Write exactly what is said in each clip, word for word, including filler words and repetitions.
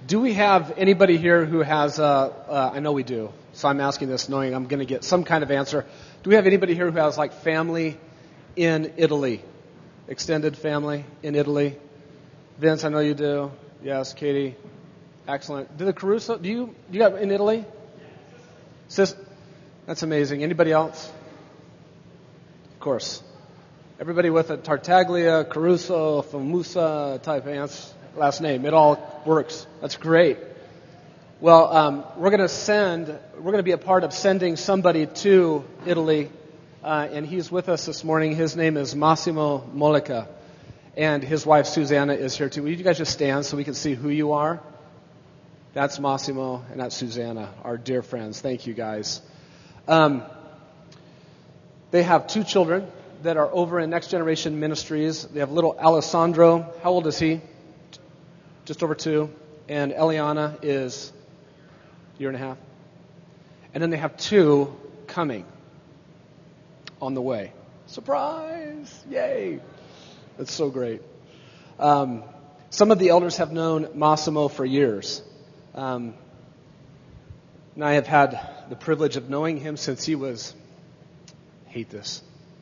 Do we have anybody here who has, uh, uh, I know we do, so I'm asking this knowing I'm going to get some kind of answer. Do we have anybody here who has like family in Italy? Extended family in Italy? Vince, I know you do. Yes, Katie. Excellent. Do the Caruso, do you, you got in Italy? Sis, that's amazing. Anybody else? Of course. Everybody with a Tartaglia, Caruso, Famusa type ans- last name. It all works. That's great. Well, um, we're going to send, we're going to be a part of sending somebody to Italy, uh, and he's with us this morning. His name is Massimo Molica, and his wife Susanna is here too. Will you guys just stand so we can see who you are? That's Massimo, and that's Susanna, our dear friends. Thank you, guys. Um, they have two children that are over in Next Generation Ministries. They have little Alessandro. How old is he? Just over two. And Eliana is a year and a half. And then they have two coming on the way. Surprise! Yay! That's so great. Um, some of the elders have known Massimo for years. Um, and I have had the privilege of knowing him since he was, hate this,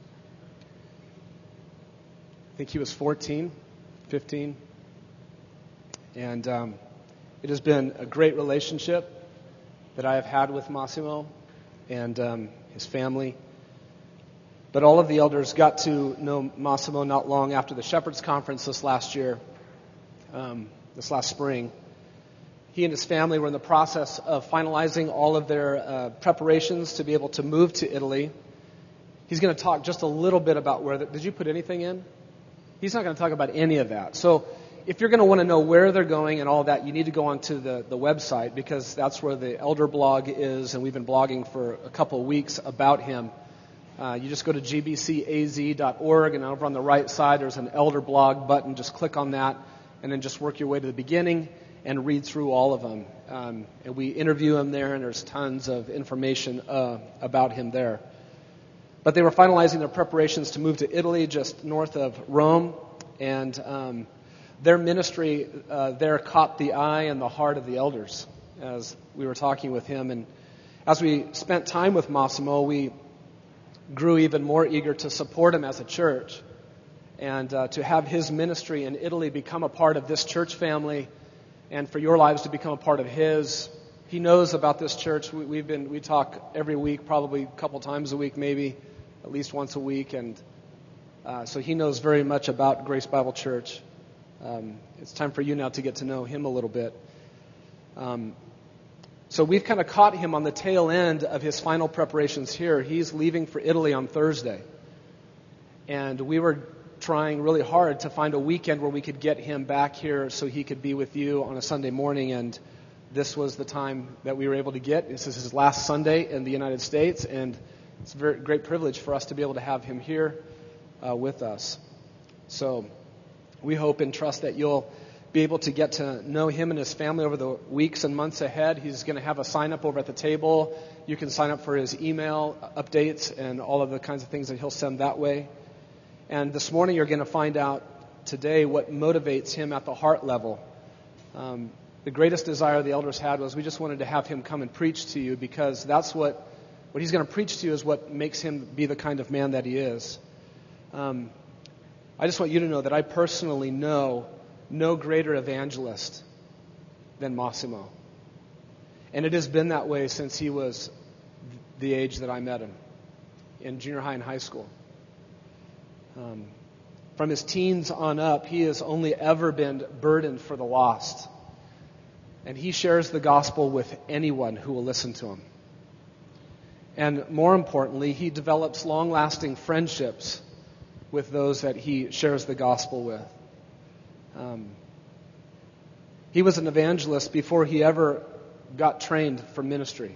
I think he was fourteen, fifteen. And um, it has been a great relationship that I have had with Massimo and um, his family. But all of the elders got to know Massimo not long after the Shepherds Conference this last year, um, this last spring. He and his family were in the process of finalizing all of their uh, preparations to be able to move to Italy. He's going to talk just a little bit about where... The, did you put anything in? He's not going to talk about any of that. So if you're going to want to know where they're going and all that, you need to go onto the, the website because that's where the elder blog is, and we've been blogging for a couple of weeks about him. Uh, you just go to g b c a z dot org, and over on the right side there's an elder blog button. Just click on that, and then just work your way to the beginning and read through all of them. Um, and we interview him there, and there's tons of information uh, about him there. But they were finalizing their preparations to move to Italy, just north of Rome, and um, their ministry uh, there caught the eye and the heart of the elders as we were talking with him. And as we spent time with Massimo, we grew even more eager to support him as a church and uh, to have his ministry in Italy become a part of this church family and for your lives to become a part of his. He knows about this church. We, we've been we talk every week, probably a couple times a week, maybe at least once a week, and uh, so he knows very much about Grace Bible Church. Um, it's time for you now to get to know him a little bit. Um, so we've kind of caught him on the tail end of his final preparations here. He's leaving for Italy on Thursday, and we were trying really hard to find a weekend where we could get him back here so he could be with you on a Sunday morning, and this was the time that we were able to get. This is his last Sunday in the United States, and it's a very great privilege for us to be able to have him here uh, with us. So we hope and trust that you'll be able to get to know him and his family over the weeks and months ahead. He's going to have a sign-up over at the table. You can sign up for his email updates and all of the kinds of things that he'll send that way. And this morning you're going to find out today what motivates him at the heart level. Um, the greatest desire the elders had was we just wanted to have him come and preach to you because that's what What he's going to preach to you is what makes him be the kind of man that he is. Um, I just want you to know that I personally know no greater evangelist than Massimo. And it has been that way since he was the age that I met him, in junior high and high school. Um, from his teens on up, he has only ever been burdened for the lost. And he shares the gospel with anyone who will listen to him. And more importantly, he develops long-lasting friendships with those that he shares the gospel with. Um, he was an evangelist before he ever got trained for ministry.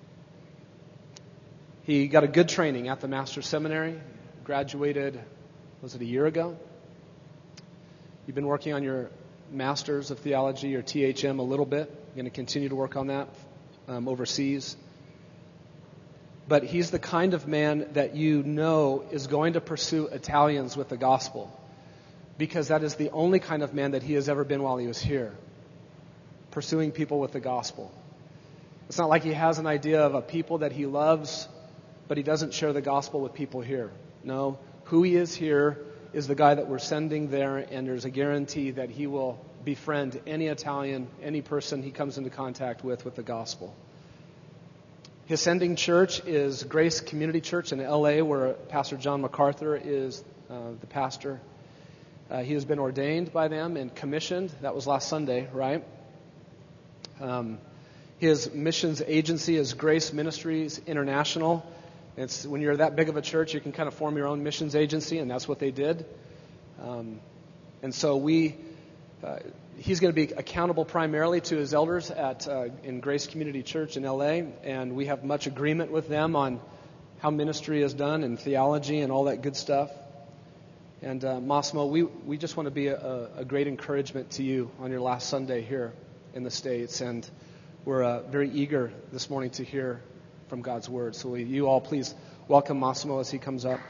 He got a good training at the Master's Seminary, graduated, was it a year ago? You've been working on your Master's of Theology, your T H M, a little bit. You're going to continue to work on that um, overseas. But he's the kind of man that you know is going to pursue Italians with the gospel, because that is the only kind of man that he has ever been while he was here. pursuing people with the gospel. It's not like he has an idea of a people that he loves, but he doesn't share the gospel with people here. No, who he is here is the guy that we're sending there, and there's a guarantee that he will befriend any Italian, any person he comes into contact with with the gospel. His sending church is Grace Community Church in L A, where Pastor John MacArthur is uh, the pastor. Uh, he has been ordained by them and commissioned. That was last Sunday, right? Um, his missions agency is Grace Ministries International. It's when you're that big of a church, you can kind of form your own missions agency, and that's what they did. Um, and so we, uh, he's going to be accountable primarily to his elders at uh, in Grace Community Church in L A, and we have much agreement with them on how ministry is done and theology and all that good stuff. And uh, Massimo, we we just want to be a, a great encouragement to you on your last Sunday here in the States, and we're uh, very eager this morning to hear from God's Word. So will you all please welcome Massimo as he comes up.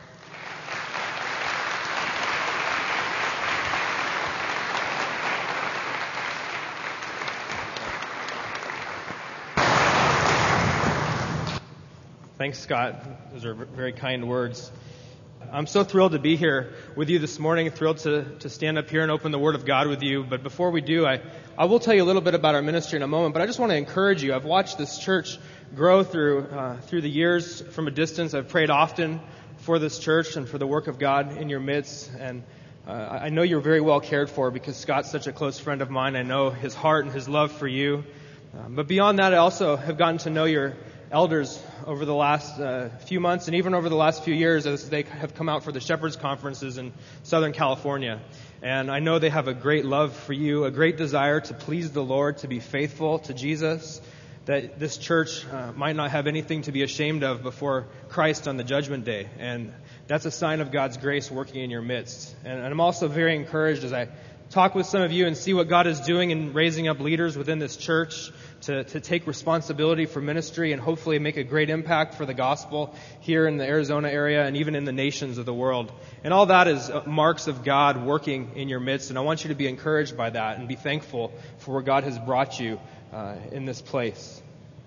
Thanks, Scott. Those are very kind words. I'm so thrilled to be here with you this morning, thrilled to, to stand up here and open the Word of God with you. But before we do, I, I will tell you a little bit about our ministry in a moment, but I just want to encourage you. I've watched this church grow through uh, through the years from a distance. I've prayed often for this church and for the work of God in your midst, and uh, I know you're very well cared for because Scott's such a close friend of mine. I know his heart and his love for you. Um, but beyond that, I also have gotten to know your elders over the last uh, few months and even over the last few years as they have come out for the Shepherds Conferences in Southern California. And I know they have a great love for you, a great desire to please the Lord, to be faithful to Jesus, that this church uh, might not have anything to be ashamed of before Christ on the judgment day. And that's a sign of God's grace working in your midst. And, and I'm also very encouraged as I talk with some of you and see what God is doing in raising up leaders within this church to, to take responsibility for ministry and hopefully make a great impact for the gospel here in the Arizona area and even in the nations of the world. And all that is marks of God working in your midst. And I want you to be encouraged by that and be thankful for where God has brought you uh, in this place.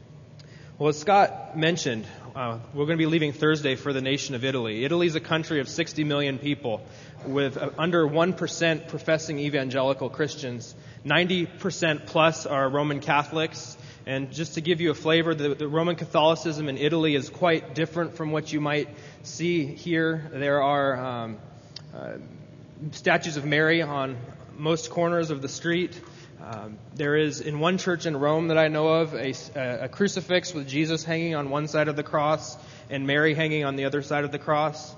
Well, as Scott mentioned, uh, we're going to be leaving Thursday for the nation of Italy. Italy is a country of sixty million people with uh, under one percent professing evangelical Christians. ninety percent plus are Roman Catholics. And just to give you a flavor, the, the Roman Catholicism in Italy is quite different from what you might see here. There are um, uh, statues of Mary on most corners of the street. Um, there is, in one church in Rome that I know of, a, a crucifix with Jesus hanging on one side of the cross and Mary hanging on the other side of the cross.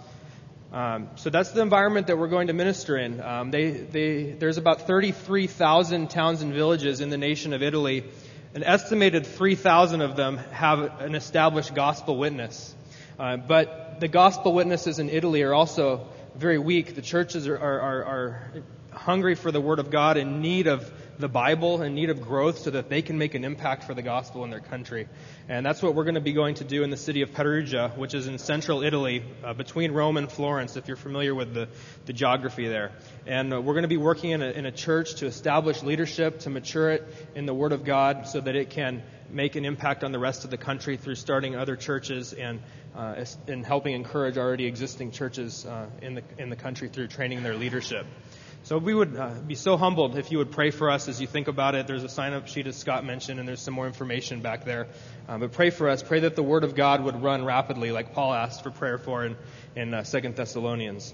Um, so that's the environment that we're going to minister in. Um, they, they, there's about thirty-three thousand towns and villages in the nation of Italy. An estimated three thousand of them have an established gospel witness. Uh, but the gospel witnesses in Italy are also very weak. The churches are, are, are, are hungry for the Word of God, in need of the Bible, in need of growth so that they can make an impact for the gospel in their country. And that's what we're going to be going to do in the city of Perugia, which is in central Italy, uh, between Rome and Florence, if you're familiar with the, the geography there. And uh, we're going to be working in a, in a church to establish leadership, to mature it in the Word of God so that it can make an impact on the rest of the country through starting other churches and uh, and helping encourage already existing churches uh, in the in the country through training their leadership. So we would uh, be so humbled if you would pray for us as you think about it. There's a sign-up sheet, as Scott mentioned, and there's some more information back there. Uh, but pray for us. Pray that the Word of God would run rapidly, like Paul asked for prayer for in, in uh, Second Thessalonians.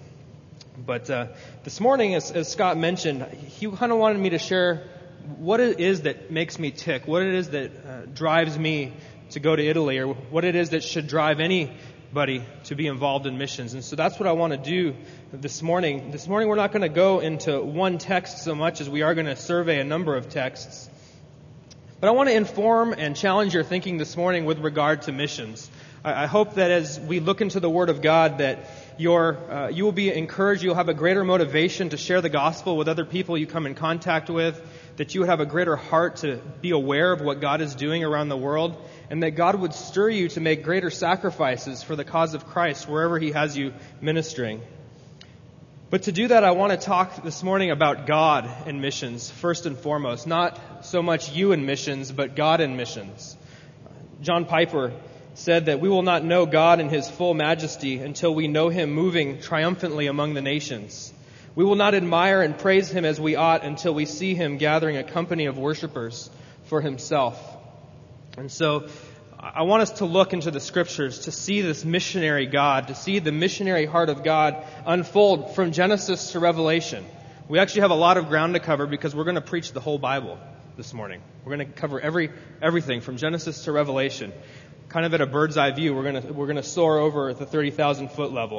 But uh, this morning, as, as Scott mentioned, he kind of wanted me to share what it is that makes me tick, what it is that uh, drives me to go to Italy, or what it is that should drive anybody to be involved in missions. And so that's what I want to do this morning. This morning we're not going to go into one text so much as we are going to survey a number of texts. But I want to inform and challenge your thinking this morning with regard to missions. I, I hope that as we look into the Word of God that your, uh, you will be encouraged, you'll have a greater motivation to share the gospel with other people you come in contact with, that you would have a greater heart to be aware of what God is doing around the world, and that God would stir you to make greater sacrifices for the cause of Christ wherever He has you ministering. But to do that, I want to talk this morning about God and missions, first and foremost. Not so much you and missions, but God and missions. John Piper said that we will not know God in His full majesty until we know Him moving triumphantly among the nations. We will not admire and praise Him as we ought until we see Him gathering a company of worshipers for Himself. And so I want us to look into the Scriptures to see this missionary God, to see the missionary heart of God unfold from Genesis to Revelation. We actually have a lot of ground to cover because we're going to preach the whole Bible this morning. We're going to cover every everything from Genesis to Revelation. Kind of at a bird's eye view, we're going to we're going to soar over at the thirty thousand foot level.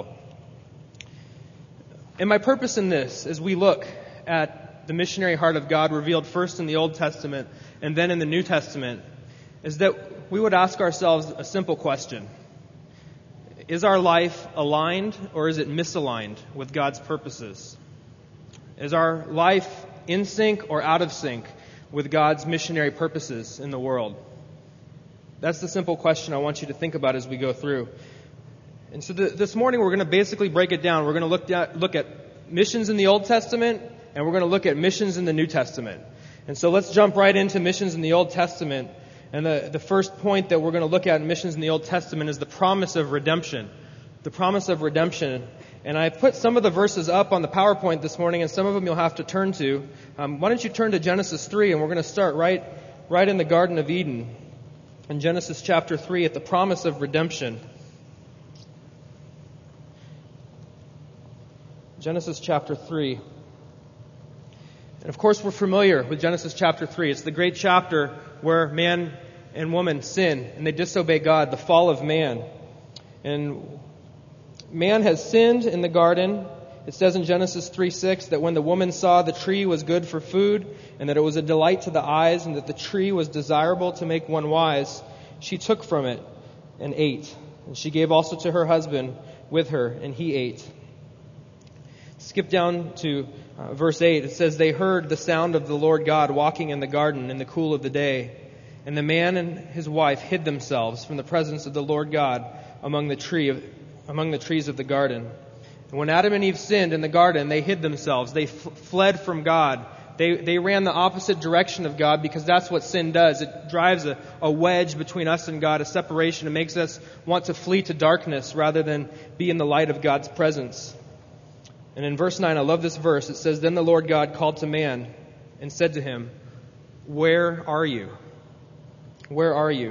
And my purpose in this, as we look at the missionary heart of God revealed first in the Old Testament and then in the New Testament, is that we would ask ourselves a simple question. Is our life aligned or is it misaligned with God's purposes? Is our life in sync or out of sync with God's missionary purposes in the world? That's the simple question I want you to think about as we go through. And so the, this morning we're going to basically break it down. We're going to look at, look at missions in the Old Testament and we're going to look at missions in the New Testament. And so let's jump right into missions in the Old Testament. And the, the first point that we're going to look at in missions in the Old Testament is the promise of redemption. The promise of redemption. And I put some of the verses up on the PowerPoint this morning, and some of them you'll have to turn to. Um, why don't you turn to Genesis three, and we're going to start right, right in the Garden of Eden. In Genesis chapter three, at the promise of redemption. Genesis chapter three. And of course, we're familiar with Genesis chapter three. It's the great chapter where man and woman sin and they disobey God, the fall of man. And man has sinned in the garden. It says in Genesis three six that when the woman saw the tree was good for food and that it was a delight to the eyes and that the tree was desirable to make one wise, she took from it and ate. And she gave also to her husband with her, and he ate. Skip down to uh, verse eight. It says, they heard the sound of the Lord God walking in the garden in the cool of the day. And the man and his wife hid themselves from the presence of the Lord God among the tree of, among the trees of the garden. And when Adam and Eve sinned in the garden, they hid themselves. They f- fled from God. They they ran the opposite direction of God because that's what sin does. It drives a, a wedge between us and God, a separation. It makes us want to flee to darkness rather than be in the light of God's presence. And in verse nine, I love this verse. It says, then the Lord God called to man and said to him, where are you? Where are you?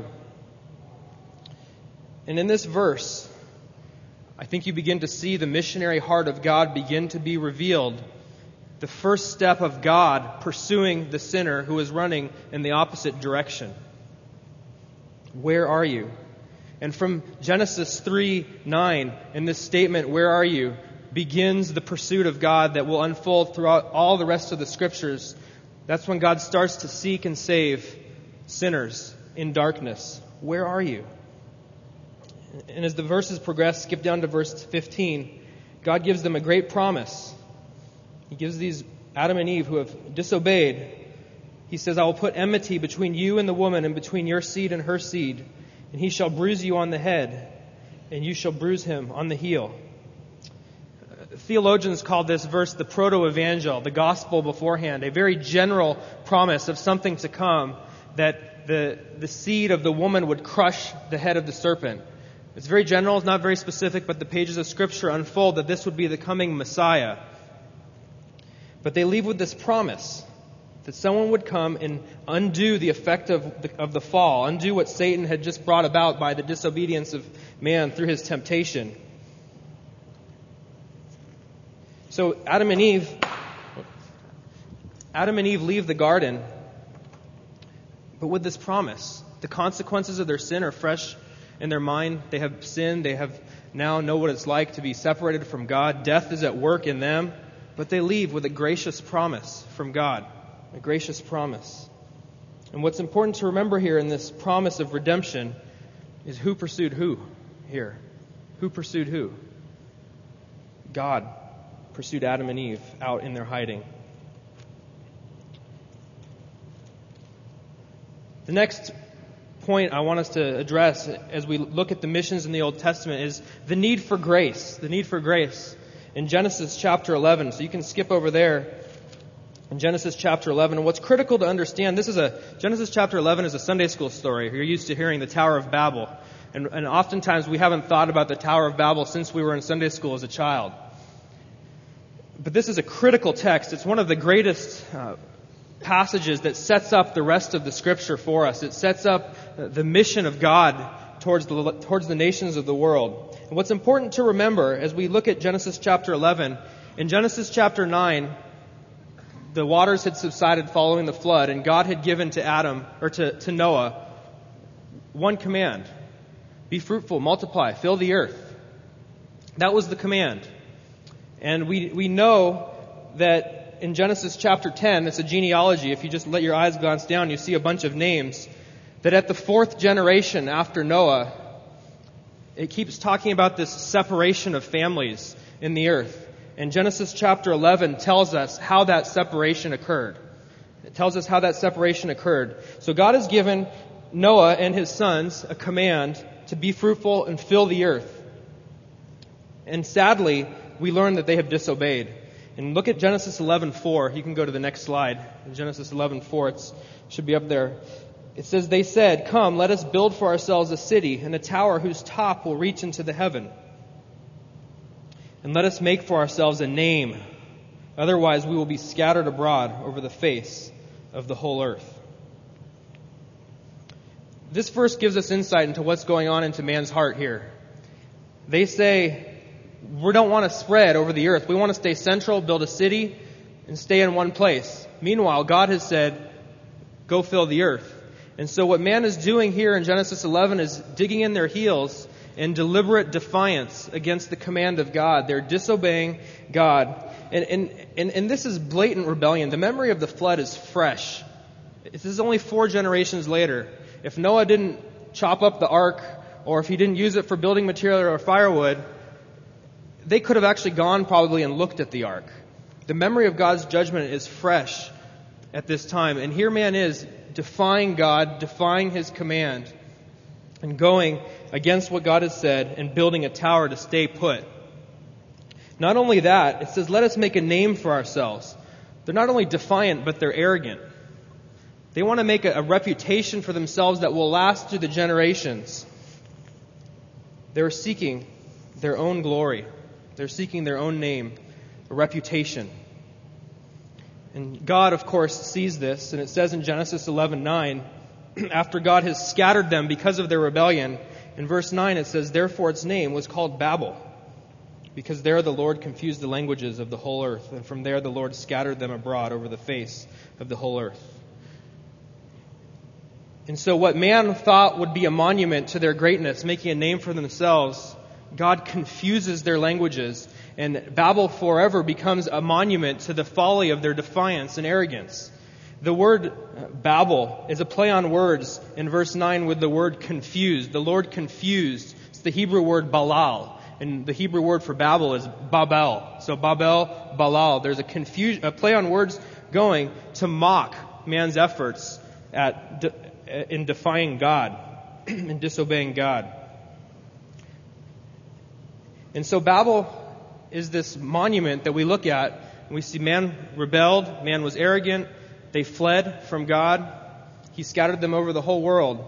And in this verse, I think you begin to see the missionary heart of God begin to be revealed. The first step of God pursuing the sinner who is running in the opposite direction. Where are you? And from Genesis three nine, in this statement, where are you, begins the pursuit of God that will unfold throughout all the rest of the Scriptures. That's when God starts to seek and save sinners in darkness. Where are you? And as the verses progress, skip down to verse fifteen, God gives them a great promise. He gives these Adam and Eve who have disobeyed, He says, I will put enmity between you and the woman and between your seed and her seed, and he shall bruise you on the head, and you shall bruise him on the heel. Theologians call this verse the proto-evangel, the gospel beforehand, a very general promise of something to come, that the, the seed of the woman would crush the head of the serpent. It's very general, it's not very specific, but the pages of Scripture unfold that this would be the coming Messiah. But they leave with this promise that someone would come and undo the effect of the, of the fall, undo what Satan had just brought about by the disobedience of man through his temptation. So Adam and Eve, Adam and Eve leave the garden, but with this promise. The consequences of their sin are fresh in their mind. They have sinned. They have now know what it's like to be separated from God. Death is at work in them, but they leave with a gracious promise from God, a gracious promise. And what's important to remember here in this promise of redemption is who pursued who here. Who pursued who? God pursued Adam and Eve out in their hiding. The next point I want us to address as we look at the missions in the Old Testament is the need for grace. The need for grace. in Genesis chapter eleven. So you can skip over there in Genesis chapter eleven. And what's critical to understand, this is a, Genesis chapter eleven is a Sunday school story. You're used to hearing the Tower of Babel. And, and oftentimes we haven't thought about the Tower of Babel since we were in Sunday school as a child. But this is a critical text. It's one of the greatest uh, passages that sets up the rest of the Scripture for us. It sets up the mission of God towards the, towards the nations of the world. And what's important to remember as we look at Genesis chapter eleven, in Genesis chapter nine, the waters had subsided following the flood, and God had given to Adam, or to, to Noah, one command. Be fruitful, multiply, fill the earth. That was the command. And we we know that in Genesis chapter ten, it's a genealogy. If you just let your eyes glance down, you see a bunch of names. That at the fourth generation after Noah, it keeps talking about this separation of families in the earth. And Genesis chapter eleven tells us how that separation occurred. It tells us how that separation occurred. So God has given Noah and his sons a command to be fruitful and fill the earth. And sadly, we learn that they have disobeyed. And look at Genesis eleven four. You can go to the next slide. In Genesis eleven four, it should be up there. It says, they said, come, let us build for ourselves a city and a tower whose top will reach into the heaven. And let us make for ourselves a name. Otherwise we will be scattered abroad over the face of the whole earth. This verse gives us insight into what's going on into man's heart here. They say, we don't want to spread over the earth. We want to stay central, build a city, and stay in one place. Meanwhile, God has said, go fill the earth. And so what man is doing here in Genesis eleven is digging in their heels in deliberate defiance against the command of God. They're disobeying God. And, and, and, and this is blatant rebellion. The memory of the flood is fresh. This is only four generations later. If Noah didn't chop up the ark, or if he didn't use it for building material or firewood, they could have actually gone probably and looked at the ark. The memory of God's judgment is fresh at this time. And here man is defying God, defying His command, and going against what God has said and building a tower to stay put. Not only that, it says, let us make a name for ourselves. They're not only defiant, but they're arrogant. They want to make a, a reputation for themselves that will last through the generations. They're seeking their own glory. They're seeking their own name, a reputation. And God, of course, sees this, and it says in Genesis eleven nine, after God has scattered them because of their rebellion, in verse nine it says, therefore its name was called Babel, because there the Lord confused the languages of the whole earth, and from there the Lord scattered them abroad over the face of the whole earth. And so what man thought would be a monument to their greatness, making a name for themselves, God confuses their languages, and Babel forever becomes a monument to the folly of their defiance and arrogance. The word Babel is a play on words in verse nine with the word confused. The Lord confused. It's the Hebrew word balal. And the Hebrew word for Babel is Babel. So Babel, Balal. There's a confusion, a play on words going to mock man's efforts at de- in defying God and disobeying God. And so Babel is this monument that we look at, and we see man rebelled, man was arrogant, they fled from God, He scattered them over the whole world.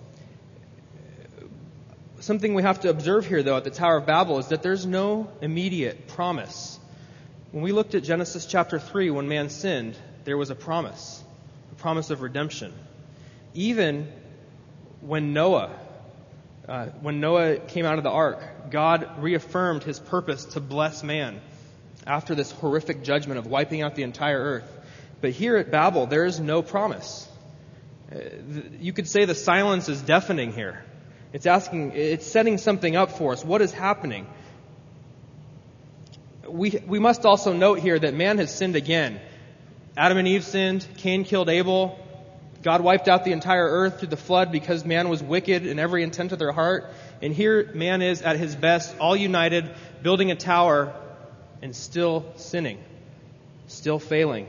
Something we have to observe here, though, at the Tower of Babel is that there's no immediate promise. When we looked at Genesis chapter three, when man sinned, there was a promise, a promise of redemption. Even when Noah, uh, when Noah came out of the ark, God reaffirmed His purpose to bless man after this horrific judgment of wiping out the entire earth. But here at Babel, there is no promise. Uh, you could say the silence is deafening here. It's asking, it's setting something up for us. What is happening? We we must also note here that man has sinned again. Adam and Eve sinned. Cain killed Abel. God wiped out the entire earth through the flood because man was wicked in every intent of their heart. And here man is at his best, all united, building a tower and still sinning, still failing.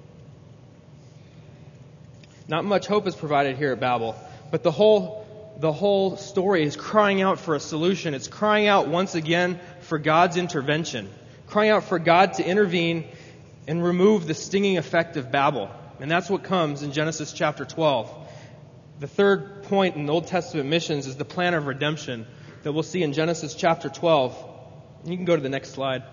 Not much hope is provided here at Babel, but the whole the whole story is crying out for a solution. It's crying out once again for God's intervention, crying out for God to intervene and remove the stinging effect of Babel. And that's what comes in Genesis chapter twelve. The third point in the Old Testament missions is the plan of redemption that we'll see in Genesis chapter twelve. You can go to the next slide.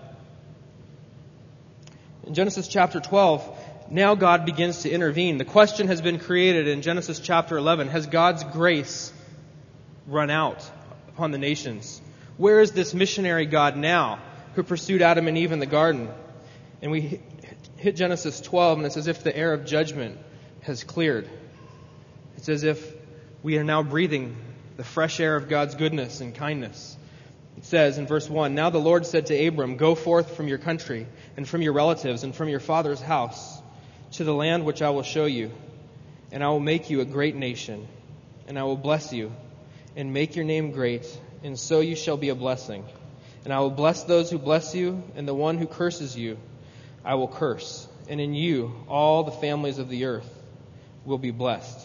In Genesis chapter twelve, now God begins to intervene. The question has been created in Genesis chapter eleven. Has God's grace run out upon the nations? Where is this missionary God now who pursued Adam and Eve in the garden? And we hit Genesis twelve, and it's as if the air of judgment has cleared. It's as if we are now breathing the fresh air of God's goodness and kindness. It says in verse one, "Now the Lord said to Abram, go forth from your country and from your relatives and from your father's house to the land which I will show you, and I will make you a great nation, and I will bless you and make your name great, and so you shall be a blessing. And I will bless those who bless you, and the one who curses you I will curse, and in you all the families of the earth will be blessed."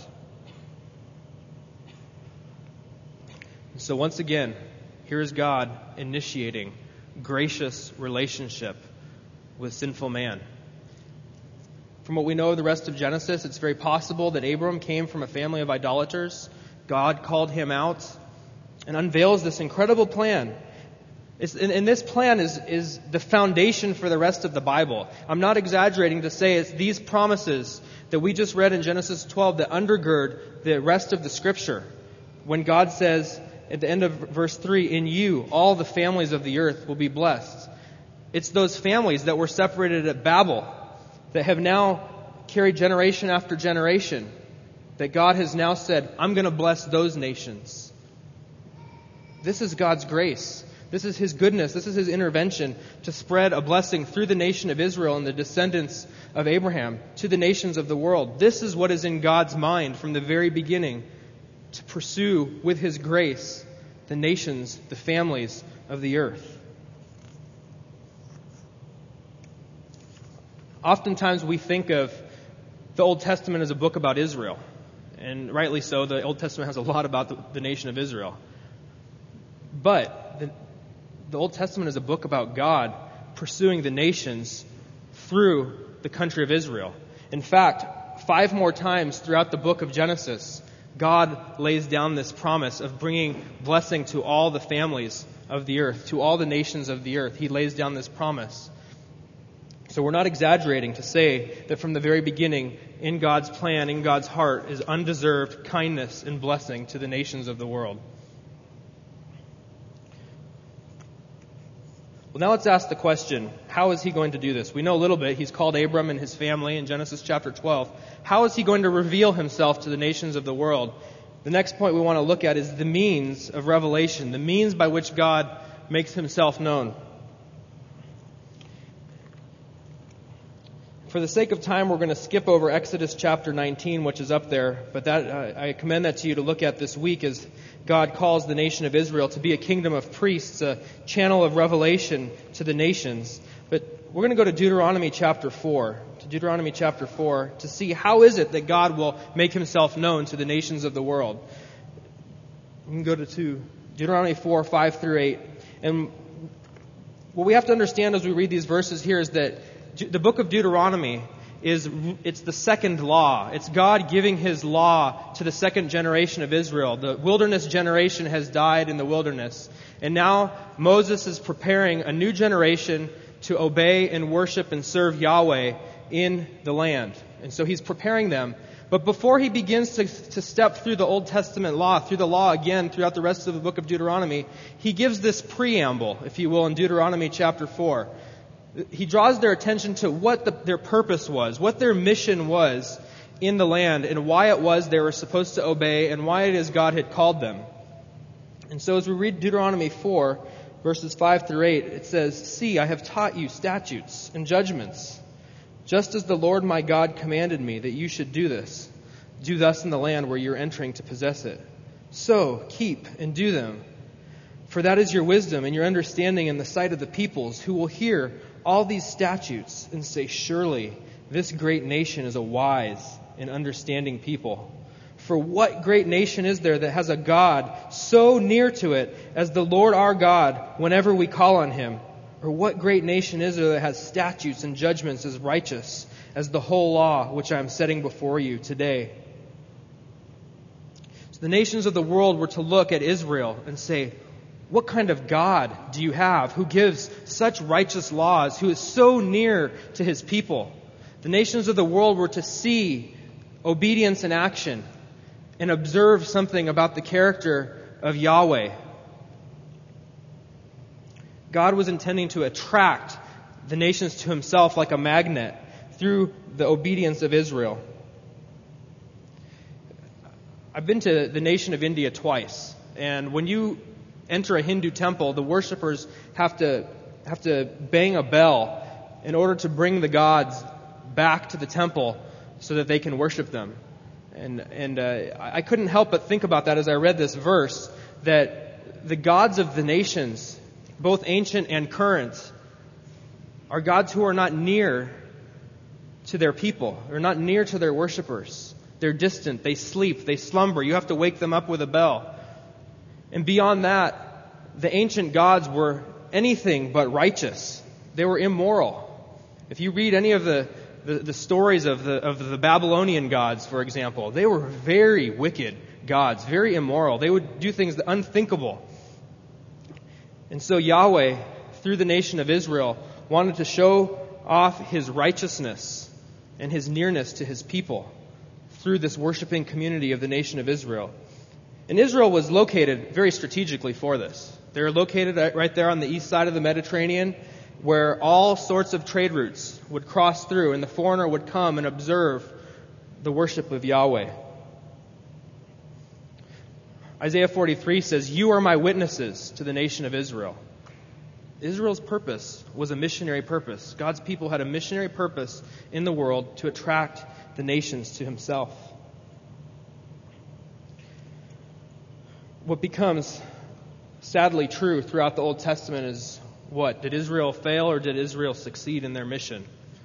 So once again, here is God initiating gracious relationship with sinful man. From what we know of the rest of Genesis, it's very possible that Abram came from a family of idolaters. God called him out and unveils this incredible plan. It's, and, and this plan is, is the foundation for the rest of the Bible. I'm not exaggerating to say it's these promises that we just read in Genesis twelve that undergird the rest of the Scripture. When God says at the end of verse three, "In you all the families of the earth will be blessed." It's those families that were separated at Babel that have now carried generation after generation, that God has now said, "I'm going to bless those nations." This is God's grace. This is His goodness. This is His intervention to spread a blessing through the nation of Israel and the descendants of Abraham to the nations of the world. This is what is in God's mind from the very beginning, to pursue with His grace the nations, the families of the earth. Oftentimes we think of the Old Testament as a book about Israel. And rightly so, the Old Testament has a lot about the, the nation of Israel. But the, the Old Testament is a book about God pursuing the nations through the country of Israel. In fact, five more times throughout the book of Genesis, God lays down this promise of bringing blessing to all the families of the earth, to all the nations of the earth. He lays down this promise. So we're not exaggerating to say that from the very beginning, in God's plan, in God's heart, is undeserved kindness and blessing to the nations of the world. Well, now let's ask the question, how is He going to do this? We know a little bit. He's called Abram and his family in Genesis chapter twelve. How is He going to reveal Himself to the nations of the world? The next point we want to look at is the means of revelation, the means by which God makes Himself known. For the sake of time, we're going to skip over Exodus chapter nineteen, which is up there. But that uh, I commend that to you to look at this week as God calls the nation of Israel to be a kingdom of priests, a channel of revelation to the nations. But we're going to go to Deuteronomy chapter four, to Deuteronomy chapter four, to see how is it that God will make Himself known to the nations of the world. You can go to, to Deuteronomy four, five through eight. And what we have to understand as we read these verses here is that the book of Deuteronomy is, it's the second law. It's God giving His law to the second generation of Israel. The wilderness generation has died in the wilderness. And now Moses is preparing a new generation to obey and worship and serve Yahweh in the land. And so he's preparing them. But before he begins to, to step through the Old Testament law, through the law again throughout the rest of the book of Deuteronomy, he gives this preamble, if you will, in Deuteronomy chapter four. He draws their attention to what the, their purpose was, what their mission was in the land, and why it was they were supposed to obey, and why it is God had called them. And so as we read Deuteronomy four, verses five through eight, it says, "See, I have taught you statutes and judgments, just as the Lord my God commanded me that you should do this. Do thus in the land where you're entering to possess it. So keep and do them. For that is your wisdom and your understanding in the sight of the peoples, who will hear all these statutes and say, surely this great nation is a wise and understanding people. For what great nation is there that has a God so near to it as the Lord our God whenever we call on Him? Or what great nation is there that has statutes and judgments as righteous as the whole law which I am setting before you today? So the nations of the world were to look at Israel and say, what kind of God do you have who gives such righteous laws, who is so near to his people? The nations of the world were to see obedience in action and observe something about the character of Yahweh. God was intending to attract the nations to himself like a magnet through the obedience of Israel. I've been to the nation of India twice, and when you enter a Hindu temple, the worshipers have to have to bang a bell in order to bring the gods back to the temple so that they can worship them. And and uh, I couldn't help but think about that as I read this verse, that the gods of the nations, both ancient and current, are gods who are not near to their people. They're not near to their worshipers. They're distant. They sleep. They slumber. You have to wake them up with a bell. And beyond that, the ancient gods were anything but righteous. They were immoral. If you read any of the, the, the stories of the, of the Babylonian gods, for example, they were very wicked gods, very immoral. They would do things unthinkable. And so Yahweh, through the nation of Israel, wanted to show off his righteousness and his nearness to his people through this worshiping community of the nation of Israel. And Israel was located very strategically for this. They were located right there on the east side of the Mediterranean, where all sorts of trade routes would cross through, and the foreigner would come and observe the worship of Yahweh. Isaiah forty-three says, "You are my witnesses to the nation of Israel." Israel's purpose was a missionary purpose. God's people had a missionary purpose in the world to attract the nations to himself. What becomes sadly true throughout the Old Testament is what? Did Israel fail or did Israel succeed in their mission?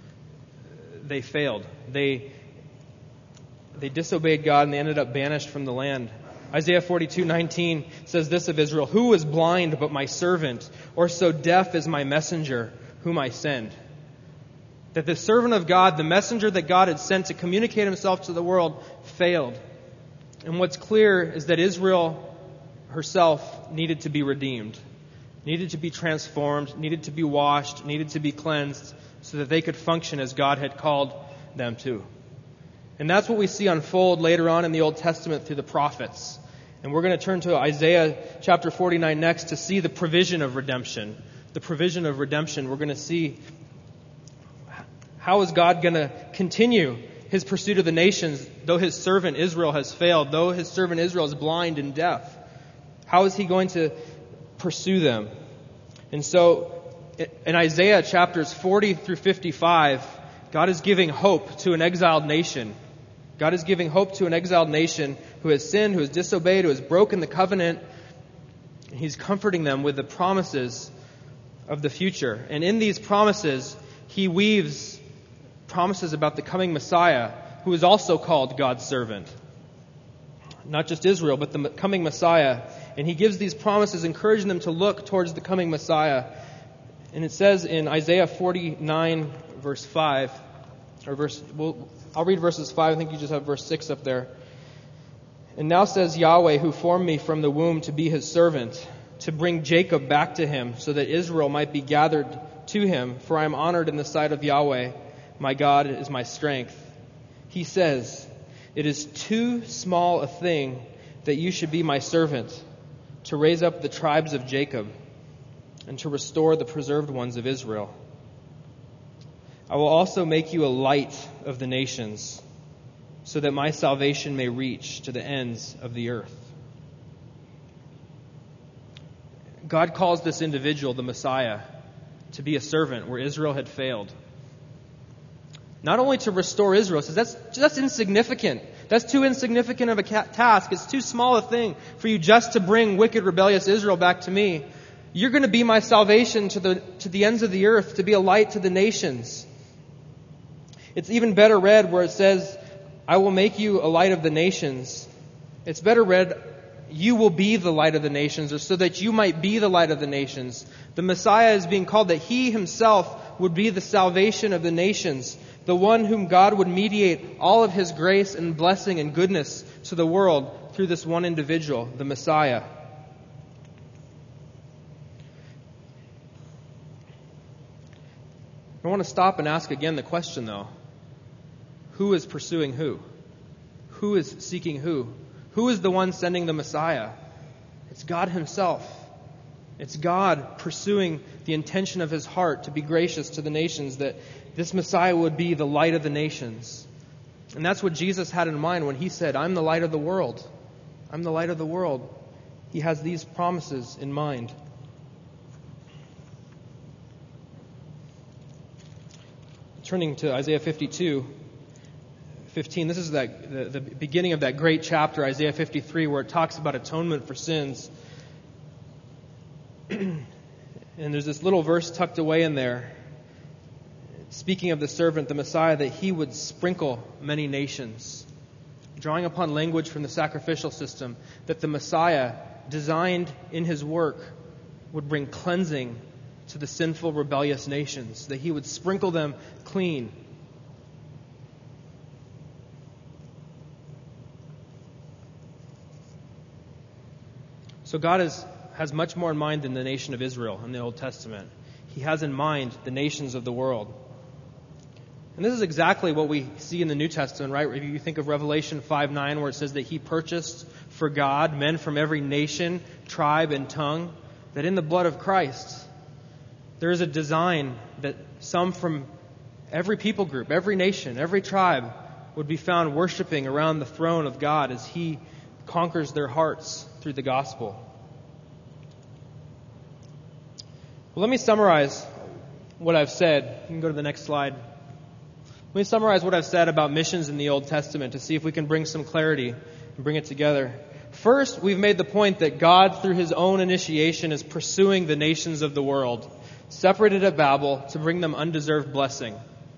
They failed. They, they disobeyed God and they ended up banished from the land. Isaiah forty-two nineteen says this of Israel, "Who is blind but my servant, or so deaf as my messenger whom I send?" That the servant of God, the messenger that God had sent to communicate himself to the world, failed. And what's clear is that Israel herself needed to be redeemed, needed to be transformed, needed to be washed, needed to be cleansed, so that they could function as God had called them to. And that's what we see unfold later on in the Old Testament through the prophets. And we're going to turn to Isaiah chapter forty-nine next to see the provision of redemption. The provision of redemption. We're going to see how is God going to continue his pursuit of the nations, though his servant Israel has failed, though his servant Israel is blind and deaf. How is he going to pursue them? And so in Isaiah chapters forty through fifty-five, God is giving hope to an exiled nation. God is giving hope to an exiled nation who has sinned, who has disobeyed, who has broken the covenant. He's comforting them with the promises of the future. And in these promises, he weaves promises about the coming Messiah, who is also called God's servant. Not just Israel, but the coming Messiah. And he gives these promises, encouraging them to look towards the coming Messiah. And it says in Isaiah forty-nine, verse five, or verse, well, I'll read verses five. I think you just have verse six up there. "And now says Yahweh, who formed me from the womb to be his servant, to bring Jacob back to him, so that Israel might be gathered to him. For I am honored in the sight of Yahweh. My God is my strength. He says, it is too small a thing that you should be my servant, to raise up the tribes of Jacob, and to restore the preserved ones of Israel. I will also make you a light of the nations, so that my salvation may reach to the ends of the earth." God calls this individual, the Messiah, to be a servant where Israel had failed. Not only to restore Israel, says that's that's insignificant. That's too insignificant of a task. It's too small a thing for you just to bring wicked, rebellious Israel back to me. You're going to be my salvation to the to the ends of the earth, to be a light to the nations. It's even better read where it says, "I will make you a light of the nations." It's better read you will be the light of the nations, or so that you might be the light of the nations. The Messiah is being called that he himself would be the salvation of the nations, the one whom God would mediate all of his grace and blessing and goodness to the world through this one individual, the Messiah. I want to stop and ask again the question, though. Who is pursuing who? Who is seeking who? Who is the one sending the Messiah? It's God himself. It's God pursuing the intention of his heart to be gracious to the nations, that this Messiah would be the light of the nations. And that's what Jesus had in mind when he said, I'm the light of the world. I'm the light of the world. He has these promises in mind. Turning to Isaiah fifty-two, fifteen, this is that the, the beginning of that great chapter, Isaiah fifty-three, where it talks about atonement for sins. And there's this little verse tucked away in there, speaking of the servant, the Messiah, that he would sprinkle many nations, drawing upon language from the sacrificial system, that the Messiah, designed in his work, would bring cleansing to the sinful, rebellious nations, that he would sprinkle them clean. So God is, has much more in mind than the nation of Israel in the Old Testament. He has in mind the nations of the world. And this is exactly what we see in the New Testament, right? If you think of Revelation five nine, where it says that he purchased for God men from every nation, tribe, and tongue, that in the blood of Christ, there is a design that some from every people group, every nation, every tribe would be found worshiping around the throne of God as he conquers their hearts through the gospel. Well, let me summarize what I've said. You can go to the next slide. Let me summarize what I've said about missions in the Old Testament to see if we can bring some clarity and bring it together. First, we've made the point that God, through his own initiation, is pursuing the nations of the world, separated at Babel to bring them undeserved blessing.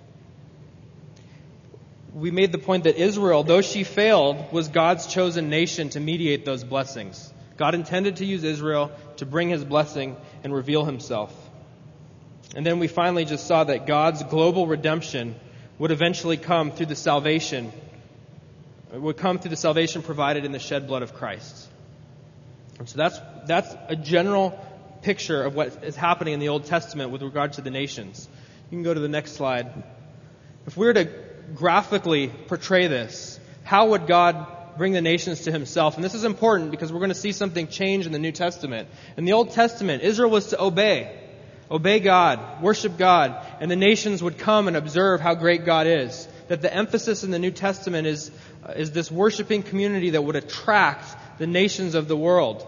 We made the point that Israel, though she failed, was God's chosen nation to mediate those blessings. God intended to use Israel to bring his blessing and reveal himself. And then we finally just saw that God's global redemption would eventually come through the salvation, would come through the salvation provided in the shed blood of Christ. And so that's that's a general picture of what is happening in the Old Testament with regard to the nations. You can go to the next slide. If we were to graphically portray this, how would God bring the nations to himself? And this is important because we're going to see something change in the New Testament. In the Old Testament, Israel was to obey. Obey God, worship God, and the nations would come and observe how great God is. That the emphasis in the New Testament is, uh, is this worshiping community that would attract the nations of the world.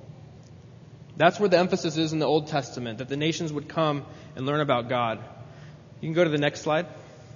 That's where the emphasis is in the Old Testament, that the nations would come and learn about God. You can go to the next slide.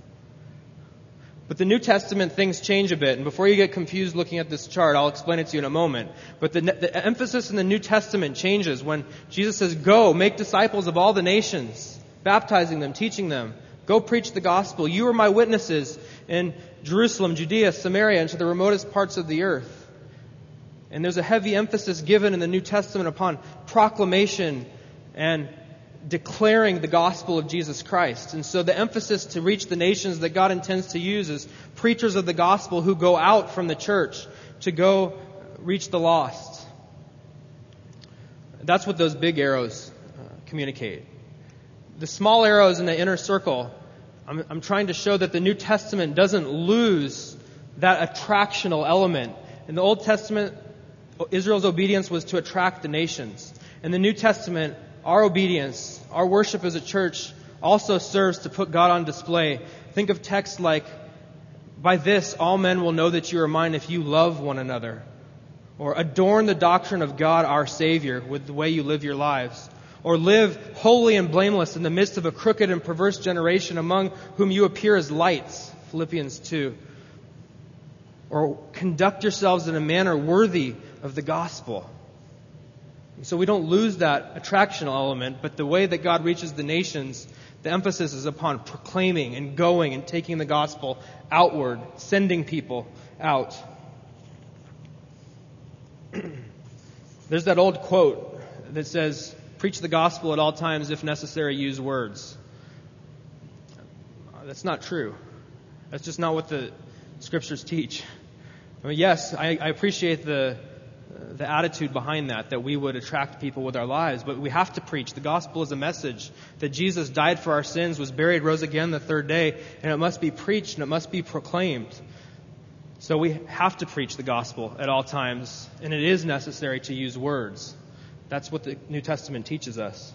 But the New Testament, things change a bit. And before you get confused looking at this chart, I'll explain it to you in a moment. But the, the emphasis in the New Testament changes when Jesus says, go, make disciples of all the nations, baptizing them, teaching them. Go preach the gospel. You are my witnesses in Jerusalem, Judea, Samaria, and to the remotest parts of the earth. And there's a heavy emphasis given in the New Testament upon proclamation and declaring the gospel of Jesus Christ. And so the emphasis to reach the nations that God intends to use is preachers of the gospel who go out from the church to go reach the lost. That's what those big arrows uh, communicate. The small arrows in the inner circle, I'm, I'm trying to show that the New Testament doesn't lose that attractional element. In the Old Testament, Israel's obedience was to attract the nations. In the New Testament, our obedience, our worship as a church also serves to put God on display. Think of texts like, by this all men will know that you are mine if you love one another. Or adorn the doctrine of God our Savior with the way you live your lives. Or live holy and blameless in the midst of a crooked and perverse generation among whom you appear as lights. Philippians two. Or conduct yourselves in a manner worthy of the gospel. So we don't lose that attractional element, but the way that God reaches the nations, the emphasis is upon proclaiming and going and taking the gospel outward, sending people out. There's that old quote that says, preach the gospel at all times, if necessary, use words. That's not true. That's just not what the Scriptures teach. I mean, yes, I, I appreciate the the attitude behind that, that we would attract people with our lives, but we have to preach. The gospel is a message that Jesus died for our sins, was buried, rose again the third day, and it must be preached and it must be proclaimed. So we have to preach the gospel at all times, and it is necessary to use words. That's what the New Testament teaches us.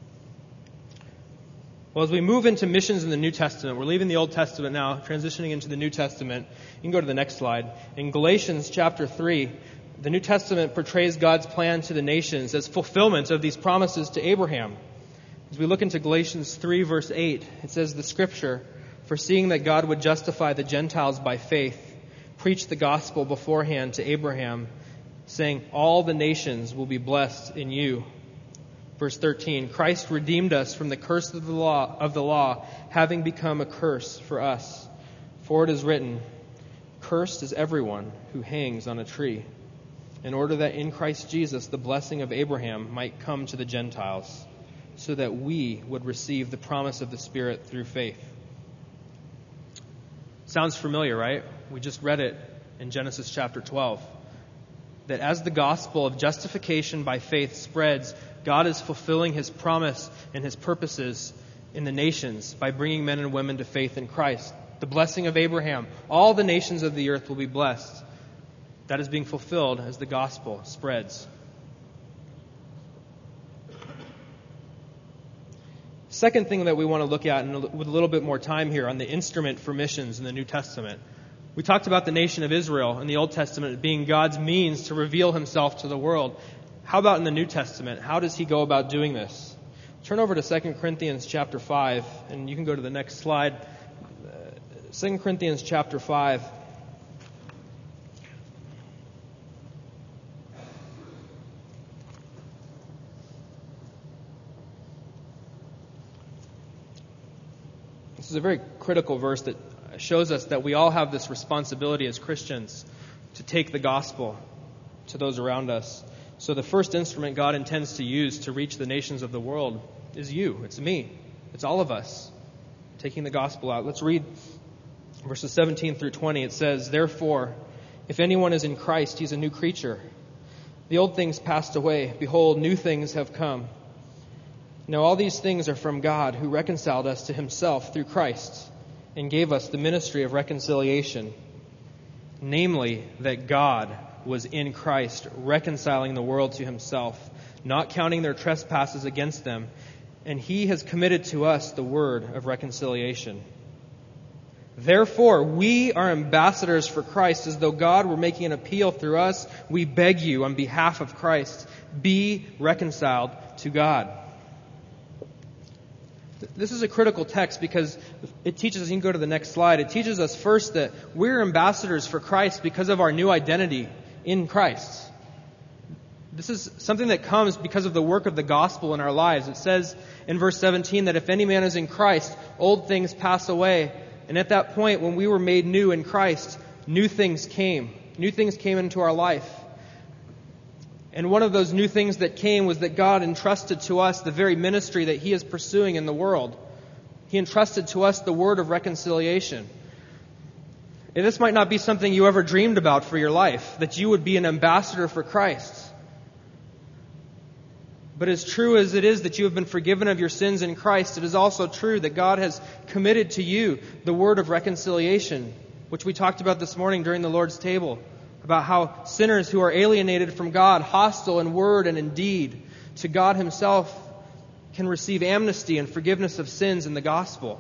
Well, as we move into missions in the New Testament, we're leaving the Old Testament now, transitioning into the New Testament. You can go to the next slide. In Galatians chapter three, the New Testament portrays God's plan to the nations as fulfillment of these promises to Abraham. As we look into Galatians three, verse eight, it says the Scripture, foreseeing that God would justify the Gentiles by faith, preached the gospel beforehand to Abraham, saying, all the nations will be blessed in you. Verse thirteen, Christ redeemed us from the curse of the law, of the law, having become a curse for us. For it is written, cursed is everyone who hangs on a tree, in order that in Christ Jesus the blessing of Abraham might come to the Gentiles, so that we would receive the promise of the Spirit through faith. Sounds familiar, right? We just read it in Genesis chapter twelve. That as the gospel of justification by faith spreads, God is fulfilling His promise and His purposes in the nations by bringing men and women to faith in Christ. The blessing of Abraham, all the nations of the earth will be blessed. That is being fulfilled as the gospel spreads. Second thing that we want to look at, and with a little bit more time here, on the instrument for missions in the New Testament. We talked about the nation of Israel in the Old Testament being God's means to reveal Himself to the world. How about in the New Testament? How does He go about doing this? Turn over to Second Corinthians chapter five, and you can go to the next slide. Second Corinthians chapter five. This is a very critical verse that shows us that we all have this responsibility as Christians to take the gospel to those around us. So the first instrument God intends to use to reach the nations of the world is you. It's me. It's all of us taking the gospel out. Let's read verses seventeen through twenty. It says, therefore, if anyone is in Christ, he's a new creature. The old things passed away. Behold, new things have come. Now all these things are from God, who reconciled us to Himself through Christ and gave us the ministry of reconciliation. Namely, that God was in Christ, reconciling the world to Himself, not counting their trespasses against them, and He has committed to us the word of reconciliation. Therefore, we are ambassadors for Christ, as though God were making an appeal through us. We beg you, on behalf of Christ, be reconciled to God. This is a critical text because it teaches us, you can go to the next slide, it teaches us first that we're ambassadors for Christ because of our new identity in Christ. This is something that comes because of the work of the gospel in our lives. It says in verse seventeen that if any man is in Christ, old things pass away. And at that point, when we were made new in Christ, new things came. New things came into our life. And one of those new things that came was that God entrusted to us the very ministry that He is pursuing in the world. He entrusted to us the word of reconciliation. And this might not be something you ever dreamed about for your life, that you would be an ambassador for Christ. But as true as it is that you have been forgiven of your sins in Christ, it is also true that God has committed to you the word of reconciliation, which we talked about this morning during the Lord's table, about how sinners who are alienated from God, hostile in word and in deed to God Himself, can receive amnesty and forgiveness of sins in the gospel.